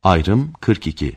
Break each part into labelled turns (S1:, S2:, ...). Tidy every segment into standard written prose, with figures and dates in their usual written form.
S1: Ayrım 42.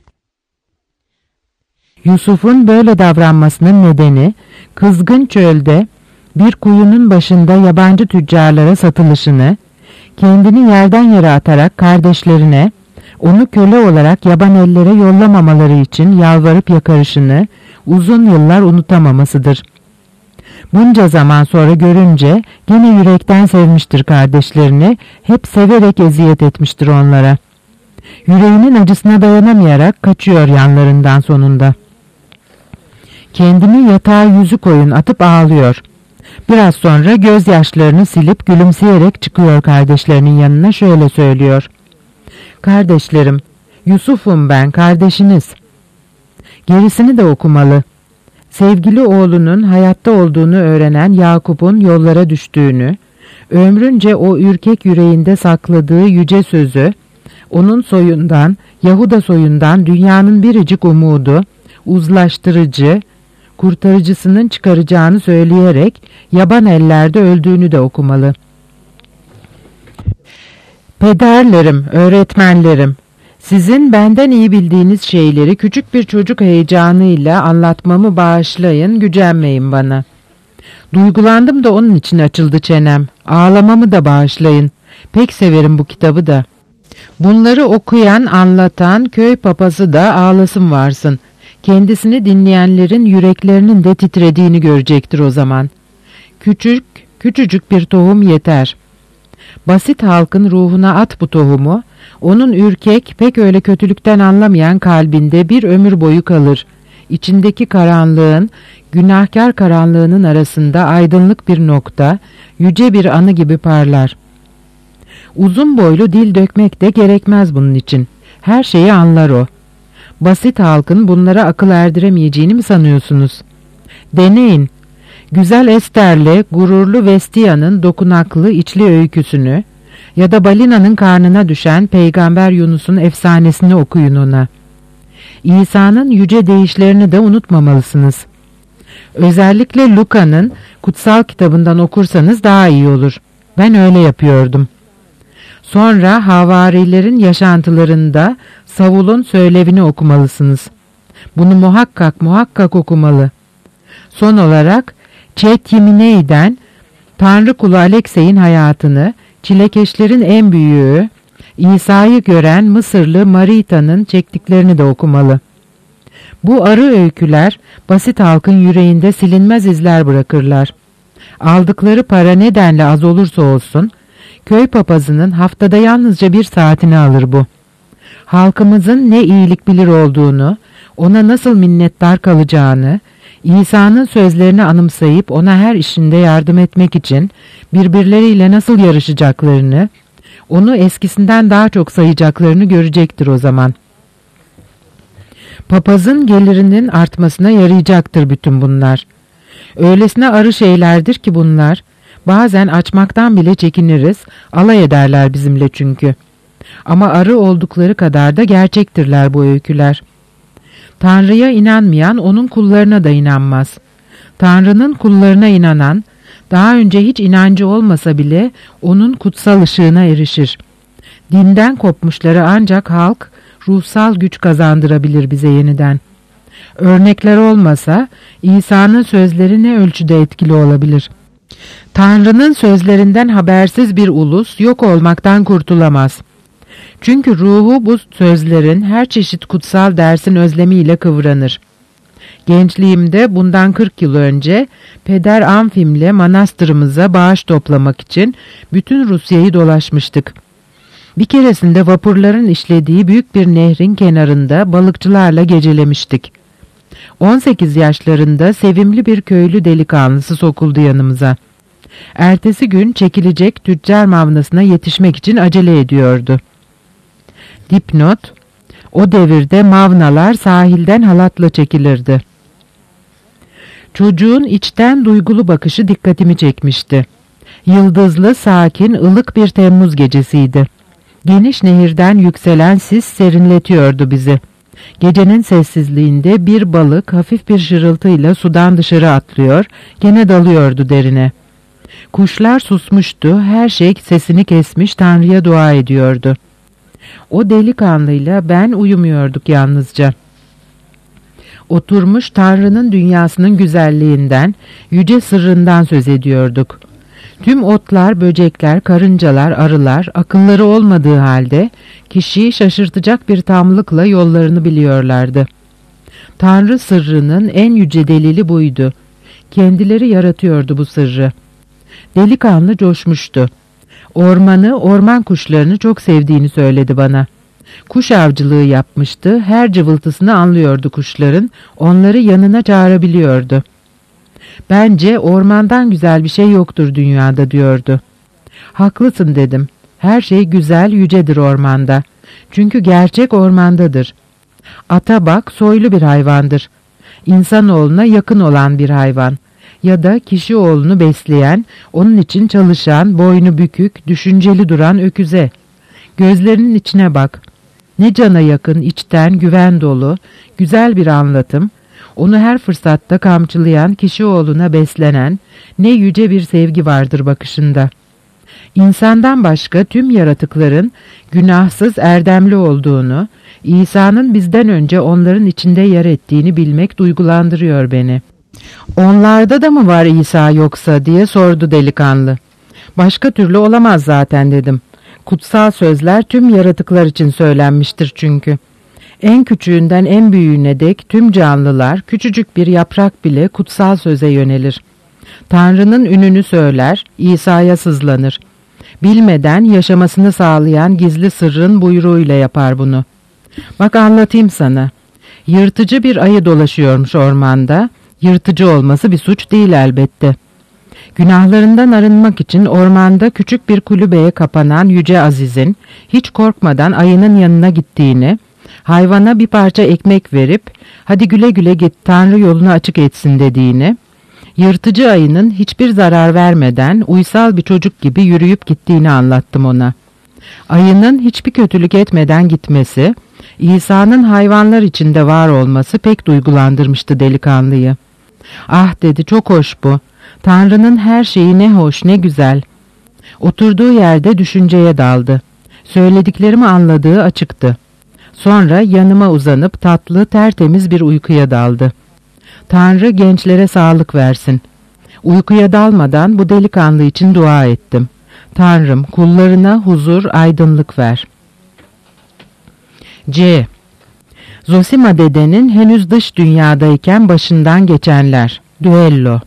S2: Yusuf'un böyle davranmasının nedeni, kızgın çölde bir kuyunun başında yabancı tüccarlara satılışını, kendini yerden yere atarak kardeşlerine, onu köle olarak yaban ellere yollamamaları için yalvarıp yakarışını uzun yıllar unutamamasıdır. Bunca zaman sonra görünce gene yürekten sevmiştir kardeşlerini, hep severek eziyet etmiştir onlara. Yüreğinin acısına dayanamayarak kaçıyor yanlarından sonunda. Kendini yatağa yüzü koyun atıp ağlıyor. Biraz sonra gözyaşlarını silip gülümseyerek çıkıyor kardeşlerinin yanına, şöyle söylüyor. Kardeşlerim, Yusuf'um ben, kardeşiniz. Gerisini de okumalı. Sevgili oğlunun hayatta olduğunu öğrenen Yakup'un yollara düştüğünü, ömrünce o ürkek yüreğinde sakladığı yüce sözü, onun soyundan, Yahuda soyundan dünyanın biricik umudu, uzlaştırıcı, kurtarıcısının çıkaracağını söyleyerek yaban ellerde öldüğünü de okumalı. Pederlerim, öğretmenlerim, sizin benden iyi bildiğiniz şeyleri küçük bir çocuk heyecanıyla anlatmamı bağışlayın, gücenmeyin bana. Duygulandım da onun için açıldı çenem. Ağlamamı da bağışlayın. Pek severim bu kitabı da. Bunları okuyan, anlatan köy papazı da ağlasın varsın. Kendisini dinleyenlerin yüreklerinin de titrediğini görecektir o zaman. Küçücük bir tohum yeter. Basit halkın ruhuna at bu tohumu, onun ürkek, pek öyle kötülükten anlamayan kalbinde bir ömür boyu kalır. İçindeki karanlığın, günahkar karanlığının arasında aydınlık bir nokta, yüce bir anı gibi parlar. Uzun boylu dil dökmek de gerekmez bunun için. Her şeyi anlar o. Basit halkın bunlara akıl erdiremeyeceğini mi sanıyorsunuz? Deneyin. Güzel Ester'le gururlu Vestiya'nın dokunaklı içli öyküsünü ya da balinanın karnına düşen Peygamber Yunus'un efsanesini okuyun ona. İsa'nın yüce deyişlerini de unutmamalısınız. Özellikle Luka'nın kutsal kitabından okursanız daha iyi olur. Ben öyle yapıyordum. Sonra havarilerin yaşantılarında Savul'un söylevini okumalısınız. Bunu muhakkak okumalı. Son olarak Çetyminey'den Tanrı kulu Aleksey'in hayatını, çilekeşlerin en büyüğü, İsa'yı gören Mısırlı Marita'nın çektiklerini de okumalı. Bu arı öyküler basit halkın yüreğinde silinmez izler bırakırlar. Aldıkları para nedenle az olursa olsun, köy papazının haftada yalnızca 1 saatini alır bu. Halkımızın ne iyilik bilir olduğunu, ona nasıl minnettar kalacağını, İsa'nın sözlerini anımsayıp ona her işinde yardım etmek için birbirleriyle nasıl yarışacaklarını, onu eskisinden daha çok sayacaklarını görecektir o zaman. Papazın gelirinin artmasına yarayacaktır bütün bunlar. Öylesine arı şeylerdir ki bunlar, bazen açmaktan bile çekiniriz, alay ederler bizimle çünkü. Ama arı oldukları kadar da gerçektirler bu öyküler. Tanrı'ya inanmayan onun kullarına da inanmaz. Tanrı'nın kullarına inanan, daha önce hiç inancı olmasa bile onun kutsal ışığına erişir. Dinden kopmuşları ancak halk ruhsal güç kazandırabilir bize yeniden. Örnekler olmasa İsa'nın sözleri ne ölçüde etkili olabilir? Tanrı'nın sözlerinden habersiz bir ulus yok olmaktan kurtulamaz. Çünkü ruhu bu sözlerin her çeşit kutsal dersin özlemiyle kıvranır. Gençliğimde bundan 40 yıl önce Peder Amfim'le manastırımıza bağış toplamak için bütün Rusya'yı dolaşmıştık. Bir keresinde vapurların işlediği büyük bir nehrin kenarında balıkçılarla gecelemiştik. 18 yaşlarında sevimli bir köylü delikanlısı sokuldu yanımıza. Ertesi gün çekilecek tüccar mavnasına yetişmek için acele ediyordu. Dipnot, o devirde mavnalar sahilden halatla çekilirdi. Çocuğun içten duygulu bakışı dikkatimi çekmişti. Yıldızlı, sakin, ılık bir Temmuz gecesiydi. Geniş nehirden yükselen sis serinletiyordu bizi. Gecenin sessizliğinde bir balık hafif bir şırıltıyla sudan dışarı atlıyor, gene dalıyordu derine. Kuşlar susmuştu, her şey sesini kesmiş Tanrı'ya dua ediyordu. O delikanlıyla ben uyumuyorduk yalnızca. Oturmuş Tanrı'nın dünyasının güzelliğinden, yüce sırrından söz ediyorduk. Tüm otlar, böcekler, karıncalar, arılar akılları olmadığı halde kişiyi şaşırtacak bir tamlıkla yollarını biliyorlardı. Tanrı sırrının en yüce delili buydu. Kendileri yaratıyordu bu sırrı. Delikanlı coşmuştu. Ormanı, orman kuşlarını çok sevdiğini söyledi bana. Kuş avcılığı yapmıştı, her cıvıltısını anlıyordu kuşların, onları yanına çağırabiliyordu. Bence ormandan güzel bir şey yoktur dünyada diyordu. Haklısın dedim. Her şey güzel, yücedir ormanda. Çünkü gerçek ormandadır. Ata bak, soylu bir hayvandır. İnsanoğluna yakın olan bir hayvan. Ya da kişi oğlunu besleyen, onun için çalışan, boynu bükük, düşünceli duran öküze. Gözlerinin içine bak. Ne cana yakın, içten, güven dolu, güzel bir anlatım. Onu her fırsatta kamçılayan, kişi oğluna beslenen, ne yüce bir sevgi vardır bakışında. İnsandan başka tüm yaratıkların günahsız, erdemli olduğunu, İsa'nın bizden önce onların içinde yer ettiğini bilmek duygulandırıyor beni. Onlarda da mı var İsa yoksa diye sordu delikanlı. Başka türlü olamaz zaten dedim. Kutsal sözler tüm yaratıklar için söylenmiştir çünkü. En küçüğünden en büyüğüne dek tüm canlılar, küçücük bir yaprak bile kutsal söze yönelir. Tanrı'nın ününü söyler, İsa'ya sızlanır. Bilmeden yaşamasını sağlayan gizli sırrın buyruğuyla yapar bunu. Bak anlatayım sana. Yırtıcı bir ayı dolaşıyormuş ormanda. Yırtıcı olması bir suç değil elbette. Günahlarından arınmak için ormanda küçük bir kulübeye kapanan Yüce Aziz'in hiç korkmadan ayının yanına gittiğini, hayvana bir parça ekmek verip hadi güle güle git Tanrı yolunu açık etsin dediğini, yırtıcı ayının hiçbir zarar vermeden uysal bir çocuk gibi yürüyüp gittiğini anlattım ona. Ayının hiçbir kötülük etmeden gitmesi, İsa'nın hayvanlar içinde var olması pek duygulandırmıştı delikanlıyı. Ah dedi, çok hoş bu. Tanrı'nın her şeyi ne hoş ne güzel. Oturduğu yerde düşünceye daldı. Söylediklerimi anladığı açıktı. Sonra yanıma uzanıp tatlı tertemiz bir uykuya daldı. Tanrı gençlere sağlık versin. Uykuya dalmadan bu delikanlı için dua ettim. Tanrım kullarına huzur, aydınlık ver. C. Zosima dedenin henüz dış dünyadayken başından geçenler. Düello.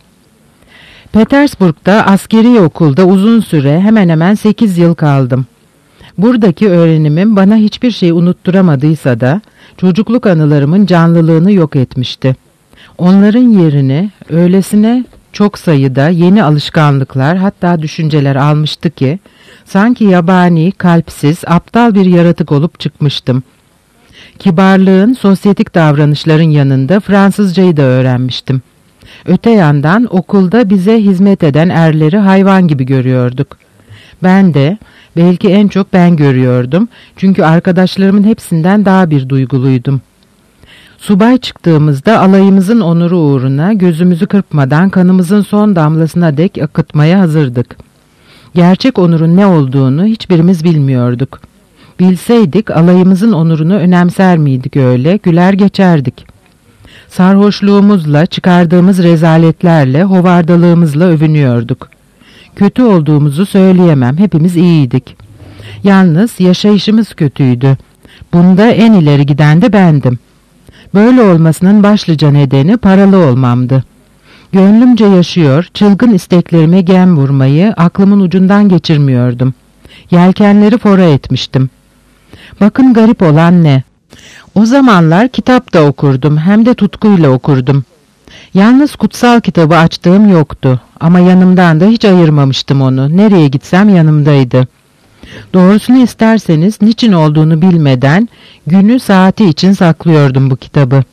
S2: Petersburg'da askeri okulda uzun süre hemen hemen 8 yıl kaldım. Buradaki öğrenimim bana hiçbir şey unutturamadıysa da çocukluk anılarımın canlılığını yok etmişti. Onların yerini öylesine çok sayıda yeni alışkanlıklar hatta düşünceler almıştı ki sanki yabani, kalpsiz, aptal bir yaratık olup çıkmıştım. Kibarlığın, sosyetik davranışların yanında Fransızcayı da öğrenmiştim. Öte yandan okulda bize hizmet eden erleri hayvan gibi görüyorduk. Ben de, belki en çok ben görüyordum çünkü arkadaşlarımın hepsinden daha bir duyguluydum. Subay çıktığımızda alayımızın onuru uğruna gözümüzü kırpmadan kanımızın son damlasına dek akıtmaya hazırdık. Gerçek onurun ne olduğunu hiçbirimiz bilmiyorduk. Bilseydik alayımızın onurunu önemser miydik öyle, güler geçerdik. Sarhoşluğumuzla, çıkardığımız rezaletlerle, hovardalığımızla övünüyorduk. Kötü olduğumuzu söyleyemem, hepimiz iyiydik. Yalnız yaşayışımız kötüydü. Bunda en ileri giden de bendim. Böyle olmasının başlıca nedeni paralı olmamdı. Gönlümce yaşıyor, çılgın isteklerime gem vurmayı aklımın ucundan geçirmiyordum. Yelkenleri fora etmiştim. Bakın garip olan ne? O zamanlar kitap da okurdum, hem de tutkuyla okurdum. Yalnız kutsal kitabı açtığım yoktu ama yanımdan da hiç ayırmamıştım onu. Nereye gitsem yanımdaydı. Doğrusunu isterseniz niçin olduğunu bilmeden günü saati için saklıyordum bu kitabı.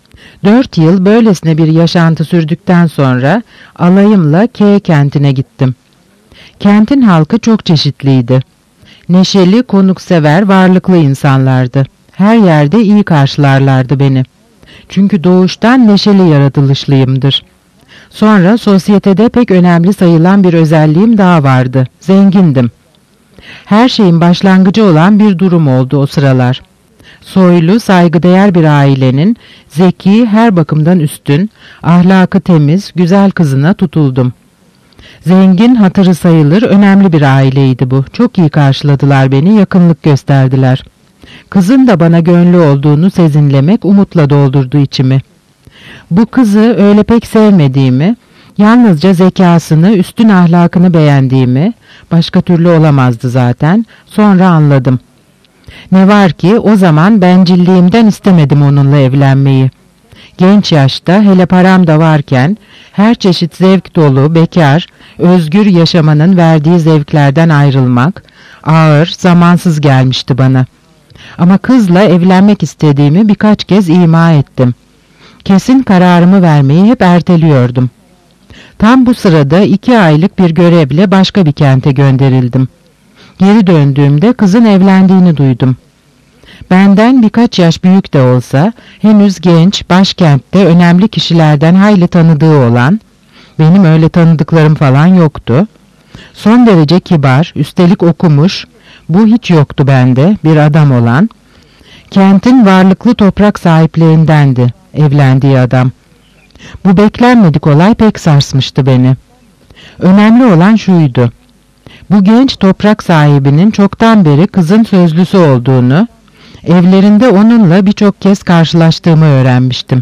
S2: 4 yıl böylesine bir yaşantı sürdükten sonra alayımla K kentine gittim. Kentin halkı çok çeşitliydi. Neşeli, konuksever, varlıklı insanlardı. Her yerde iyi karşılarlardı beni. Çünkü doğuştan neşeli yaratılışlıyımdır. Sonra sosyetede pek önemli sayılan bir özelliğim daha vardı. Zengindim. Her şeyin başlangıcı olan bir durum oldu o sıralar. Soylu, saygıdeğer bir ailenin zeki, her bakımdan üstün, ahlakı temiz, güzel kızına tutuldum. Zengin, hatırı sayılır, önemli bir aileydi bu. Çok iyi karşıladılar beni, yakınlık gösterdiler. Kızın da bana gönlü olduğunu sezinlemek umutla doldurdu içimi. Bu kızı öyle pek sevmediğimi, yalnızca zekasını, üstün ahlakını beğendiğimi, başka türlü olamazdı zaten, sonra anladım. Ne var ki o zaman bencilliğimden istemedim onunla evlenmeyi. Genç yaşta, hele param da varken, her çeşit zevk dolu, bekar, özgür yaşamanın verdiği zevklerden ayrılmak, ağır, zamansız gelmişti bana. Ama kızla evlenmek istediğimi birkaç kez ima ettim. Kesin kararımı vermeyi hep erteliyordum. Tam bu sırada 2 aylık bir görevle başka bir kente gönderildim. Geri döndüğümde kızın evlendiğini duydum. Benden birkaç yaş büyük de olsa, henüz genç, başkentte önemli kişilerden hayli tanıdığı olan, benim öyle tanıdıklarım falan yoktu. Son derece kibar, üstelik okumuş, bu hiç yoktu bende, bir adam olan, kentin varlıklı toprak sahiplerindendi evlendiği adam. Bu beklenmedik olay pek sarsmıştı beni. Önemli olan şuydu: bu genç toprak sahibinin çoktan beri kızın sözlüsü olduğunu, evlerinde onunla birçok kez karşılaştığımı öğrenmiştim.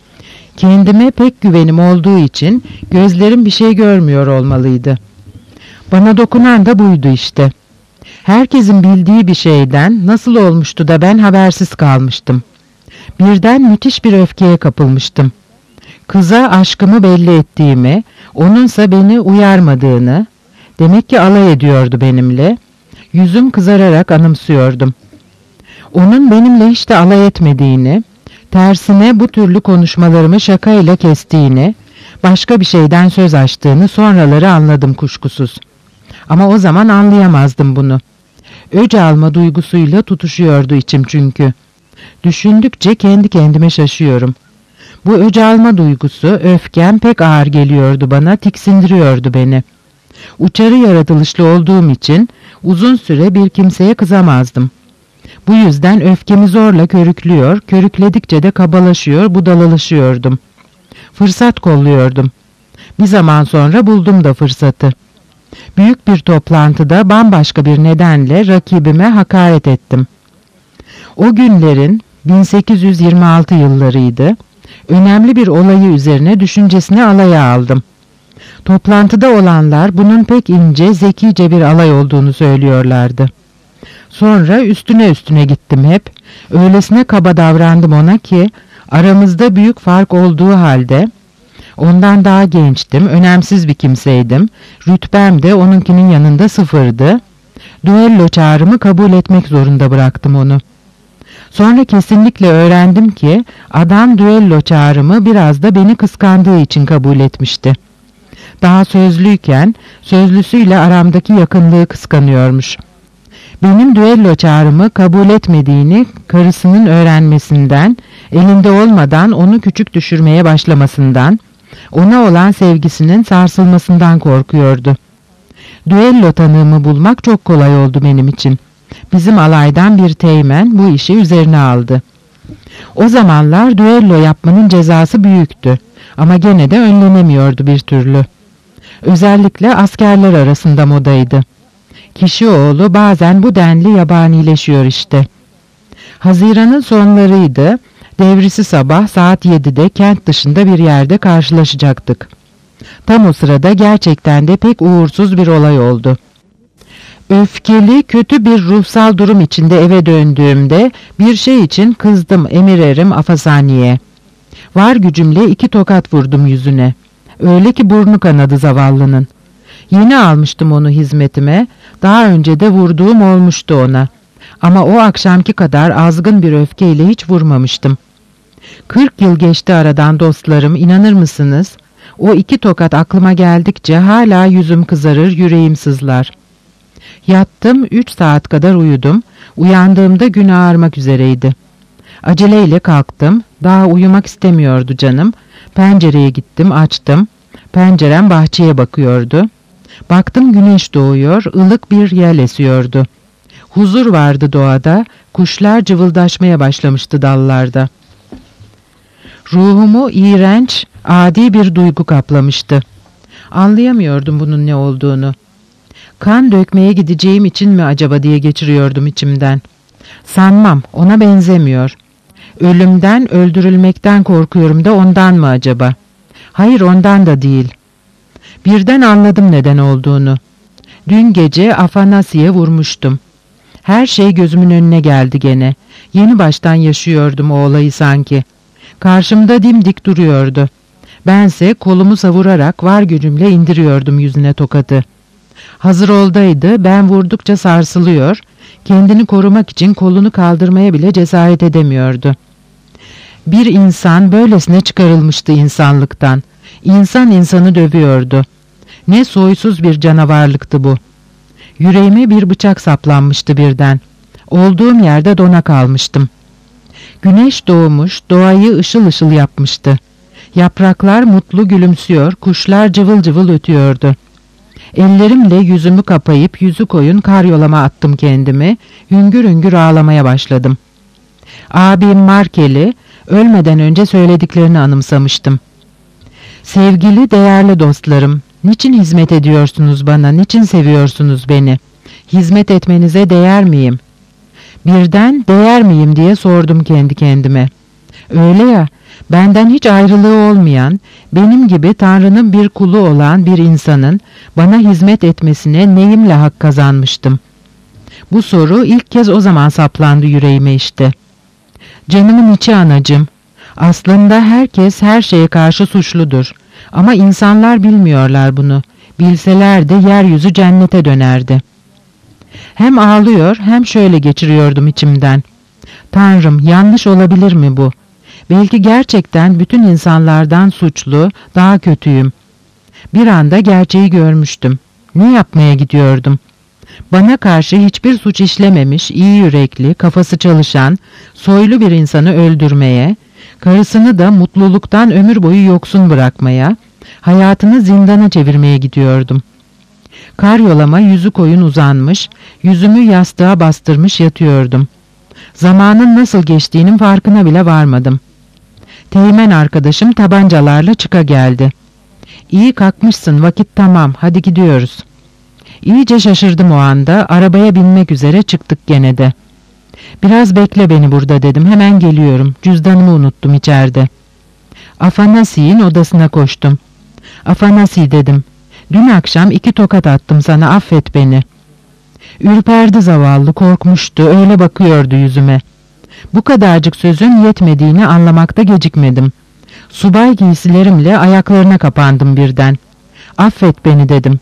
S2: Kendime pek güvenim olduğu için gözlerim bir şey görmüyor olmalıydı. Bana dokunan da buydu işte. Herkesin bildiği bir şeyden nasıl olmuştu da ben habersiz kalmıştım. Birden müthiş bir öfkeye kapılmıştım. Kıza aşkımı belli ettiğimi, onunsa beni uyarmadığını, demek ki alay ediyordu benimle, yüzüm kızararak anımsıyordum. Onun benimle hiç de alay etmediğini, tersine bu türlü konuşmalarımı şakayla kestiğini, başka bir şeyden söz açtığını sonraları anladım kuşkusuz. Ama o zaman anlayamazdım bunu. Öc alma duygusuyla tutuşuyordu içim çünkü. Düşündükçe kendi kendime şaşıyorum. Bu öc alma duygusu, öfkem pek ağır geliyordu bana, tiksindiriyordu beni. Uçarı yaratılışlı olduğum için uzun süre bir kimseye kızamazdım. Bu yüzden öfkemi zorla körüklüyor, körükledikçe de kabalaşıyor, budalalaşıyordum. Fırsat kolluyordum. Bir zaman sonra buldum da fırsatı. Büyük bir toplantıda bambaşka bir nedenle rakibime hakaret ettim. O günlerin 1826 yıllarıydı. Önemli bir olayı üzerine düşüncesini alaya aldım. Toplantıda olanlar bunun pek ince, zekice bir alay olduğunu söylüyorlardı. Sonra üstüne gittim hep. Öylesine kaba davrandım ona ki aramızda büyük fark olduğu halde, ondan daha gençtim, önemsiz bir kimseydim, rütbem de onunkinin yanında sıfırdı. Düello çağrımı kabul etmek zorunda bıraktım onu. Sonra kesinlikle öğrendim ki adam düello çağrımı biraz da beni kıskandığı için kabul etmişti. Daha sözlüyken sözlüsüyle aramdaki yakınlığı kıskanıyormuş. Benim düello çağrımı kabul etmediğini karısının öğrenmesinden, elinde olmadan onu küçük düşürmeye başlamasından, ona olan sevgisinin sarsılmasından korkuyordu. Düello tanığımı bulmak çok kolay oldu benim için. Bizim alaydan bir teğmen bu işi üzerine aldı. O zamanlar düello yapmanın cezası büyüktü ama gene de önlenemiyordu bir türlü. Özellikle askerler arasında modaydı. Kişioğlu bazen bu denli yabanileşiyor işte. Haziran'ın sonlarıydı. Devrisi sabah saat 7'de kent dışında bir yerde karşılaşacaktık. Tam o sırada gerçekten de pek uğursuz bir olay oldu. Öfkeli, kötü bir ruhsal durum içinde eve döndüğümde bir şey için kızdım emir erim Afasani'ye. Var gücümle 2 tokat vurdum yüzüne. Öyle ki burnu kanadı zavallının. Yeni almıştım onu hizmetime, daha önce de vurduğum olmuştu ona. Ama o akşamki kadar azgın bir öfkeyle hiç vurmamıştım. 40 yıl geçti aradan dostlarım, inanır mısınız? O 2 tokat aklıma geldikçe hala yüzüm kızarır, yüreğim sızlar. Yattım, 3 saat kadar uyudum. Uyandığımda gün ağarmak üzereydi. Aceleyle kalktım, daha uyumak istemiyordu canım. Pencereye gittim, açtım. Pencerem bahçeye bakıyordu. Baktım güneş doğuyor, ılık bir yel esiyordu. Huzur vardı doğada, kuşlar cıvıldaşmaya başlamıştı dallarda. Ruhumu iğrenç, adi bir duygu kaplamıştı. Anlayamıyordum bunun ne olduğunu. Kan dökmeye gideceğim için mi acaba diye geçiriyordum içimden. Sanmam, ona benzemiyor. Ölümden, öldürülmekten korkuyorum da ondan mı acaba? Hayır, ondan da değil. Birden anladım neden olduğunu. Dün gece Afanasi'ye vurmuştum. Her şey gözümün önüne geldi gene. Yeni baştan yaşıyordum o olayı sanki. Karşımda dimdik duruyordu. Bense kolumu savurarak var gücümle indiriyordum yüzüne tokadı. Hazır oldaydı, ben vurdukça sarsılıyor, kendini korumak için kolunu kaldırmaya bile cesaret edemiyordu. Bir insan böylesine çıkarılmıştı insanlıktan. İnsan insanı dövüyordu. Ne soysuz bir canavarlıktı bu. Yüreğime bir bıçak saplanmıştı birden. Olduğum yerde dona kalmıştım. Güneş doğmuş, doğayı ışıl ışıl yapmıştı. Yapraklar mutlu gülümsüyor, kuşlar cıvıl cıvıl ötüyordu. Ellerimle yüzümü kapayıp yüzü koyun karyolama attım kendimi, hüngür hüngür ağlamaya başladım. Abim Markel'i ölmeden önce söylediklerini anımsamıştım. Sevgili, değerli dostlarım, niçin hizmet ediyorsunuz bana, niçin seviyorsunuz beni? Hizmet etmenize değer miyim? Birden değer miyim diye sordum kendi kendime. Öyle ya, benden hiç ayrılığı olmayan, benim gibi Tanrı'nın bir kulu olan bir insanın bana hizmet etmesine neyimle hak kazanmıştım? Bu soru ilk kez o zaman saplandı yüreğime işte. Canımın içi anacığım. Aslında herkes her şeye karşı suçludur. Ama insanlar bilmiyorlar bunu. Bilseler de yeryüzü cennete dönerdi. Hem ağlıyor hem şöyle geçiriyordum içimden. Tanrım, yanlış olabilir mi bu? Belki gerçekten bütün insanlardan suçlu, daha kötüyüm. Bir anda gerçeği görmüştüm. Ne yapmaya gidiyordum? Bana karşı hiçbir suç işlememiş, iyi yürekli, kafası çalışan, soylu bir insanı öldürmeye, karısını da mutluluktan ömür boyu yoksun bırakmaya, hayatını zindana çevirmeye gidiyordum. Karyolama yüzü koyun uzanmış, yüzümü yastığa bastırmış yatıyordum. Zamanın nasıl geçtiğinin farkına bile varmadım. Teğmen arkadaşım tabancalarla çıka geldi. "İyi kalkmışsın, vakit tamam, hadi gidiyoruz." İyice şaşırdım o anda, arabaya binmek üzere çıktık gene de. "Biraz bekle beni burada," dedim, "hemen geliyorum, cüzdanımı unuttum içeride." Afanasi'nin odasına koştum. "Afanasi," dedim, "dün akşam 2 tokat attım sana, affet beni." Ürperdi zavallı, korkmuştu, öyle bakıyordu yüzüme. Bu kadarcık sözün yetmediğini anlamakta gecikmedim. Subay giysilerimle ayaklarına kapandım birden. "Affet beni," dedim.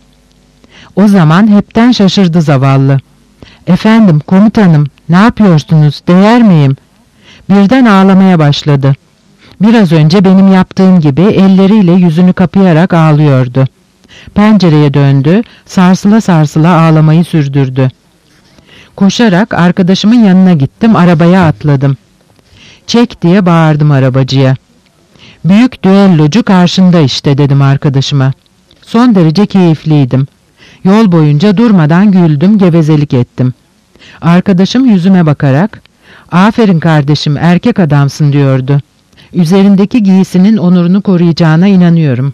S2: O zaman hepten şaşırdı zavallı. "Efendim, komutanım, ne yapıyorsunuz, değer miyim?" Birden ağlamaya başladı. Biraz önce benim yaptığım gibi elleriyle yüzünü kapayarak ağlıyordu. Pencereye döndü, sarsıla sarsıla ağlamayı sürdürdü. Koşarak arkadaşımın yanına gittim, arabaya atladım. "Çek," diye bağırdım arabacıya. "Büyük düellocu karşında işte," dedim arkadaşıma. Son derece keyifliydim. Yol boyunca durmadan güldüm, gevezelik ettim. Arkadaşım yüzüme bakarak, "Aferin kardeşim, erkek adamsın," diyordu. "Üzerindeki giysinin onurunu koruyacağına inanıyorum."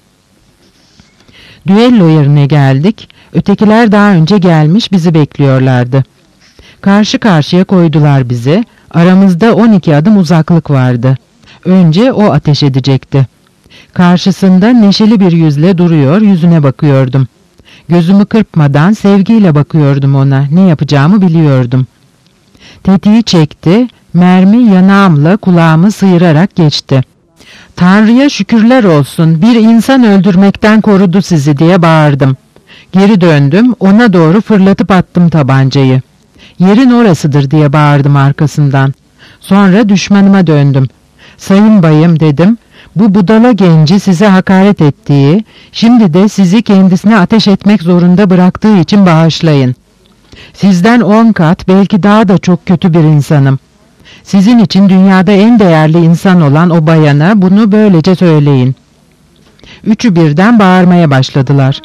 S2: Düello yerine geldik. Ötekiler daha önce gelmiş, bizi bekliyorlardı. Karşı karşıya koydular bizi. Aramızda 12 adım uzaklık vardı. Önce o ateş edecekti. Karşısında neşeli bir yüzle duruyor, yüzüne bakıyordum. Gözümü kırpmadan sevgiyle bakıyordum ona, ne yapacağımı biliyordum. Tetiği çekti, mermi yanağımla kulağımı sıyırarak geçti. "Tanrı'ya şükürler olsun, bir insan öldürmekten korudu sizi," diye bağırdım. Geri döndüm, ona doğru fırlatıp attım tabancayı. "Yerin orasıdır," diye bağırdım arkasından. Sonra düşmanıma döndüm. "Sayın bayım," dedim, "bu budala genci size hakaret ettiği, şimdi de sizi kendisine ateş etmek zorunda bıraktığı için bağışlayın. Sizden 10 kat, belki daha da çok kötü bir insanım. Sizin için dünyada en değerli insan olan o bayana bunu böylece söyleyin." Üçü birden bağırmaya başladılar.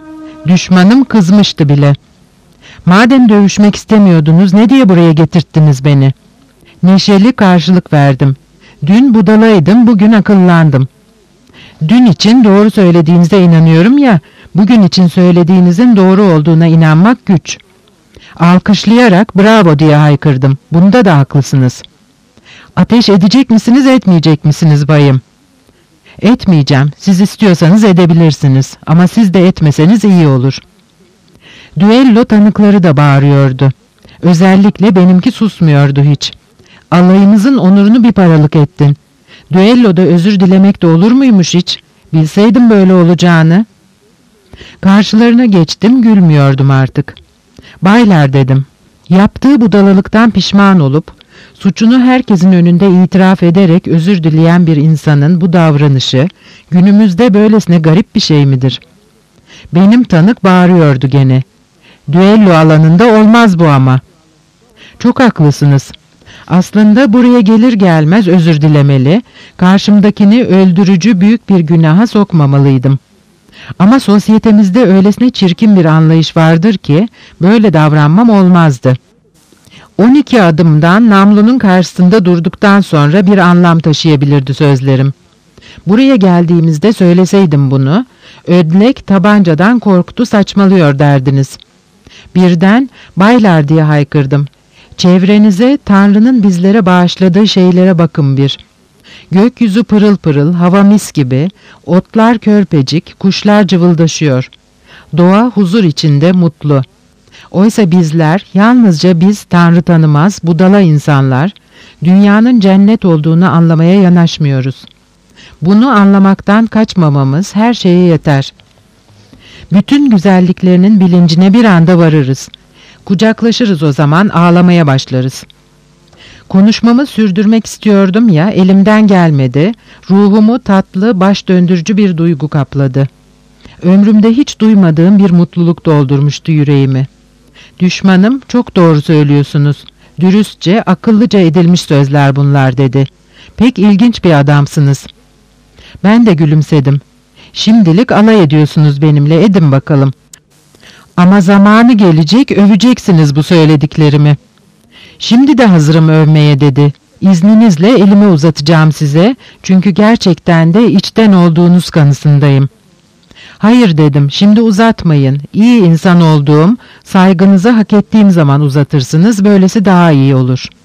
S2: Düşmanım kızmıştı bile. Madem dövüşmek istemiyordunuz, ne diye buraya getirttiniz beni? Neşeli karşılık verdim. Dün budalaydım, bugün akıllandım. Dün için doğru söylediğinize inanıyorum ya, bugün için söylediğinizin doğru olduğuna inanmak güç. Alkışlayarak bravo diye haykırdım. Bunda da haklısınız. Ateş edecek misiniz, etmeyecek misiniz bayım? Etmeyeceğim. Siz istiyorsanız edebilirsiniz. Ama siz de etmeseniz iyi olur. Düello tanıkları da bağırıyordu. Özellikle benimki susmuyordu hiç. Alayımızın onurunu bir paralık ettin. Düelloda özür dilemek de olur muymuş hiç? Bilseydim böyle olacağını. Karşılarına geçtim, gülmüyordum artık. Baylar dedim. Yaptığı budalalıktan pişman olup, suçunu herkesin önünde itiraf ederek özür dileyen bir insanın bu davranışı, günümüzde böylesine garip bir şey midir? Benim tanık bağırıyordu gene. Düello alanında olmaz bu ama. Çok haklısınız. Aslında buraya gelir gelmez özür dilemeli, karşımdakini öldürücü büyük bir günaha sokmamalıydım. Ama sosyetemizde öylesine çirkin bir anlayış vardır ki böyle davranmam olmazdı. 12 adımdan namlunun karşısında durduktan sonra bir anlam taşıyabilirdi sözlerim. Buraya geldiğimizde söyleseydim bunu, ödlek tabancadan korktu, saçmalıyor derdiniz. Birden baylar diye haykırdım. Çevrenize, Tanrı'nın bizlere bağışladığı şeylere bakın bir. Gökyüzü pırıl pırıl, hava mis gibi, otlar körpecik, kuşlar cıvıldaşıyor. Doğa huzur içinde mutlu. Oysa bizler, yalnızca biz Tanrı tanımaz, budala insanlar, dünyanın cennet olduğunu anlamaya yanaşmıyoruz. Bunu anlamaktan kaçmamamız her şeye yeter. Bütün güzelliklerinin bilincine bir anda varırız. Kucaklaşırız, o zaman ağlamaya başlarız. Konuşmamı sürdürmek istiyordum ya, elimden gelmedi, ruhumu tatlı, baş döndürücü bir duygu kapladı. Ömrümde hiç duymadığım bir mutluluk doldurmuştu yüreğimi. Düşmanım, çok doğru söylüyorsunuz. Dürüstçe, akıllıca edilmiş sözler bunlar dedi. Pek ilginç bir adamsınız. Ben de gülümsedim. Şimdilik alay ediyorsunuz benimle, edin bakalım. Ama zamanı gelecek, öveceksiniz bu söylediklerimi. Şimdi de hazırım övmeye dedi. İzninizle elimi uzatacağım size, çünkü gerçekten de içten olduğunuz kanısındayım. Hayır dedim, şimdi uzatmayın. İyi insan olduğum, saygınızı hak ettiğim zaman uzatırsınız, böylesi daha iyi olur.